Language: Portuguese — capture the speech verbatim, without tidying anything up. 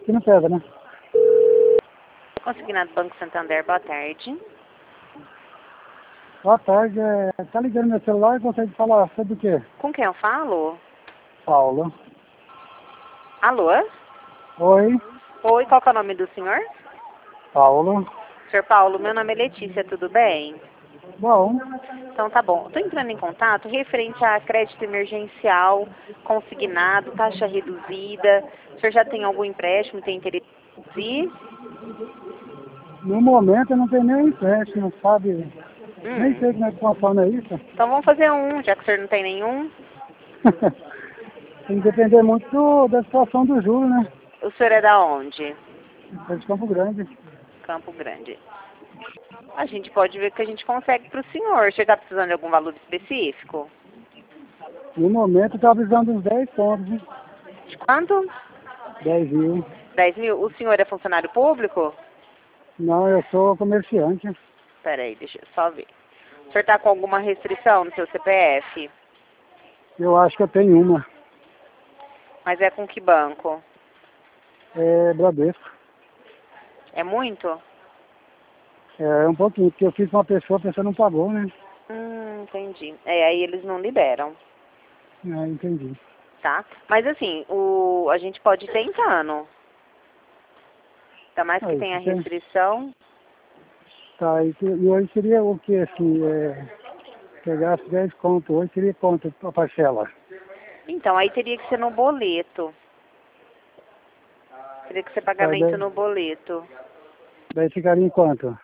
que não pega, né? Consignado Banco Santander, boa tarde. Boa tarde, é, tá ligando meu celular e consegue falar sobre o quê? Com quem eu falo? Paulo. Alô? Oi, Oi, qual que é o nome do senhor? Paulo. Senhor Paulo, meu nome é Letícia, tudo bem? Bom, Então tá bom. Estou entrando em contato referente a crédito emergencial, consignado, taxa reduzida. O senhor já tem algum empréstimo, tem interesse em reduzir? no momento eu não tenho nem empréstimo, sabe? Nem Hum. sei como é que funciona isso. Então vamos fazer um, já que o senhor não tem nenhum. Tem que depender muito do- da situação do juro, né? O senhor é da onde? É de Campo Grande. Campo Grande. A gente pode ver o que a gente consegue para o senhor. O senhor está precisando de algum valor específico? No momento eu estava precisando uns dez pontos, né? De quanto? dez mil. dez mil? O senhor é funcionário público? Não, eu sou comerciante. Peraí, deixa eu só ver. O senhor está com alguma restrição no seu C P F? Eu acho que eu tenho uma. Mas é com que banco? É Bradesco. É muito? É um pouquinho, porque eu fiz com uma pessoa, a pessoa não pagou, né? Hum, entendi. É, aí eles não liberam, É, entendi. tá? Mas assim, o, a gente pode ir tentando. Ainda mais que Aí, tenha se tem... restrição. Tá, e, que- e hoje seria o que, assim, é... Pegasse dez conto, hoje seria quanto a parcela? Então, aí teria que ser no boleto. Teria que ser Tá, pagamento daí, no boleto. daí ficaria em quanto?